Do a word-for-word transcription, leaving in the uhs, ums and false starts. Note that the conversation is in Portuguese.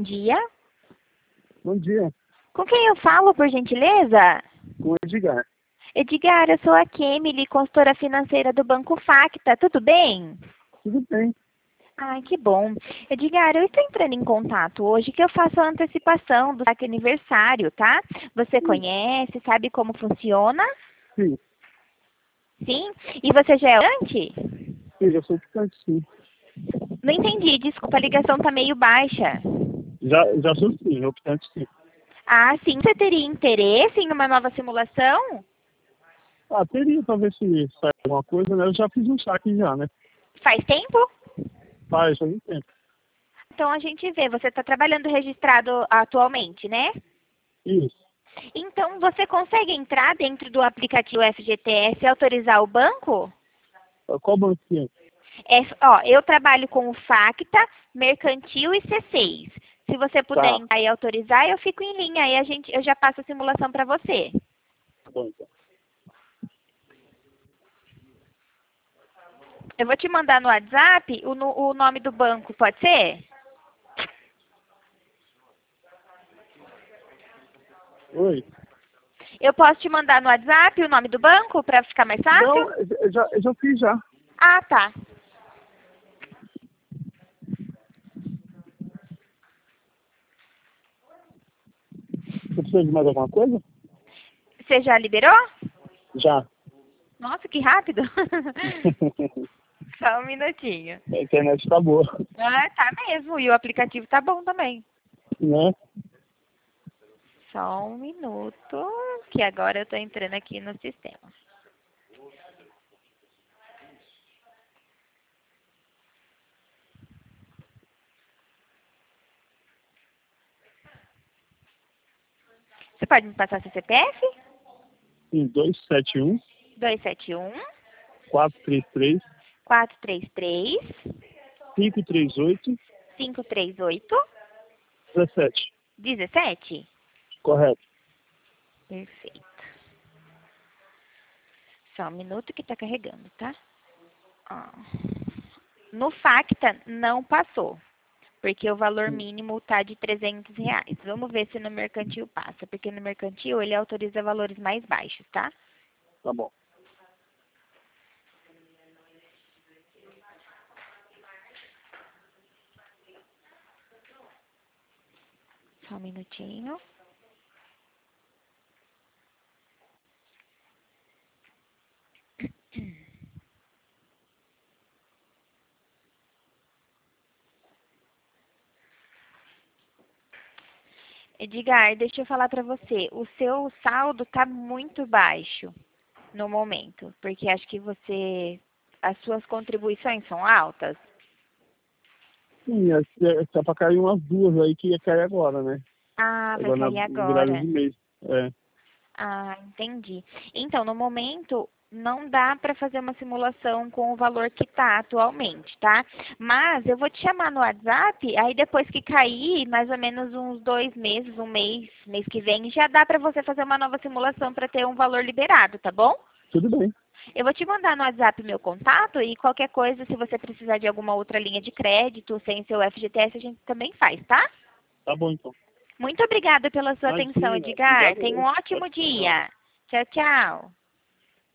dia. Bom dia, Com quem eu falo, por gentileza? com o Edgar. Edgar, eu sou a Kemily, consultora financeira do Banco Facta. Tudo bem? Tudo bem? Ai, que bom. Edgar, eu estou entrando em contato hoje que eu faço a antecipação do saque aniversário, tá? Você conhece, sabe como funciona? Sim, Sim? E você já é optante? sim, já sou optante, sim. Não entendi, desculpa, a ligação tá meio baixa. Já, já sou sim, optante sim. Ah, sim. Você teria interesse em uma nova simulação? Ah, teria pra ver se sai alguma coisa, né? Eu já fiz um saque já, né? Faz tempo? Faz, faz um tempo. Então a gente vê, você está trabalhando registrado atualmente, né? Isso. Então você consegue entrar dentro do aplicativo F G T S e autorizar o banco? Qual banco que é? É, ó, eu trabalho com o Facta, Mercantil e C seis. Se você puder Tá, entrar e autorizar, eu fico em linha, aí a gente, eu já passo a simulação para você. tá bom então. Eu vou te mandar no WhatsApp o, no- o nome do banco, pode ser? Oi? Eu posso te mandar no WhatsApp o nome do banco para ficar mais Não, fácil? eu já, eu já fiz já. Ah, tá. Você precisa de mais alguma coisa? Você já liberou? Já. Nossa, que rápido. Só um minutinho. A internet tá boa, Ah, tá mesmo. E o aplicativo tá bom também. né? Só um minuto, que agora eu tô entrando aqui no sistema. Você pode me passar seu C P F? Em dois sete um, dois sete um, quatro três três, quatro três três, cinco três oito, cinco três oito, dezessete. dezessete. Correto. Perfeito. Só um minuto que tá carregando, tá? Ó. No Facta não passou, porque o valor mínimo tá de trezentos reais. Vamos ver se no mercantil passa, porque no mercantil ele autoriza valores mais baixos, tá? Tá bom. Só um minutinho. Edgar, deixa eu falar pra você, o seu saldo tá muito baixo no momento, porque acho que você, as suas contribuições são altas. Sim, é, é, tá pra cair umas duas aí que ia cair agora, né? Ah, vai Agora na cair virada agora. de mês. É. Ah, entendi. Então, no momento, não dá para fazer uma simulação com o valor que está atualmente, tá? Mas eu vou te chamar no WhatsApp, aí depois que cair, mais ou menos uns dois meses, um mês, mês que vem, já dá para você fazer uma nova simulação para ter um valor liberado, tá bom? Tudo bem. Eu vou te mandar no WhatsApp meu contato e qualquer coisa, se você precisar de alguma outra linha de crédito sem seu F G T S, a gente também faz, tá? Tá bom então. Muito obrigada pela sua atenção, Imagina, Edgar. obrigado. Tenha um Eu. ótimo dia. Tchau, tchau.